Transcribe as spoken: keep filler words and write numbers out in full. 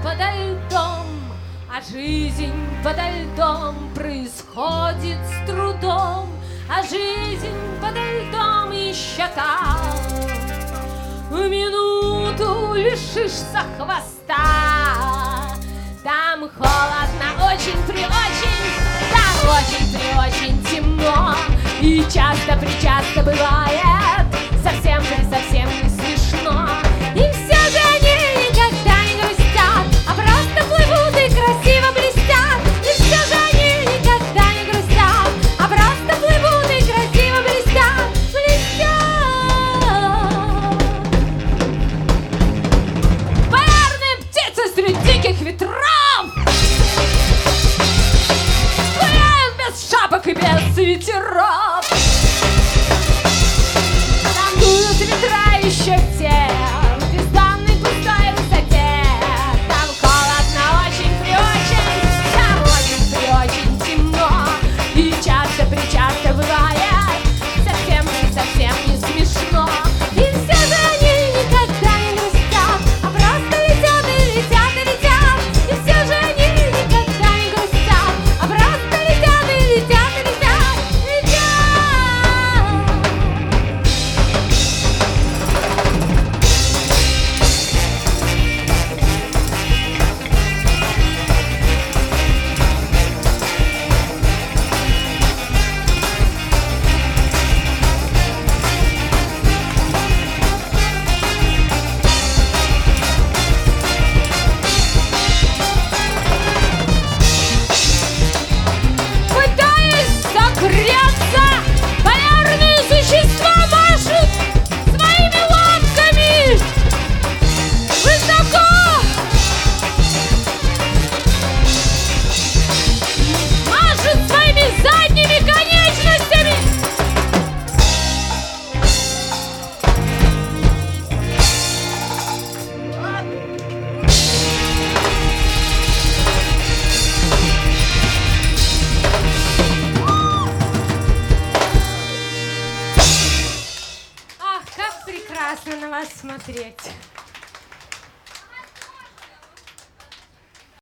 подо льдом, а жизнь подо льдом происходит с трудом, а жизнь подо льдом еще там. В минуту лишишься хвоста, там холодно очень-преочень, там очень-преочень темно, и часто-причасто бывает совсем-пресовсем не смешно. И все же они никогда не грустят, а просто плывут и красиво блестят. И все же они никогда не грустят, а просто плывут и красиво блестят, блестят. Полярные птицы среди диких ветров гуляют без шапок и без ветеров. Там дуют ветра еще в те бездонной пустой высоте. Там холодно очень-преочень, там очень-преочень темно, и часто-причасто бывает совсем-совсем не смешно. И все же они никогда не грустят, а просто летят и летят и летят. И все же они никогда не грустят, а просто летят и летят и летят, летят. Пытаясь согреться, полярные существа машут своими лапками высоко, машут своими задними конечностями. Ах, как прекрасно на вас смотреть!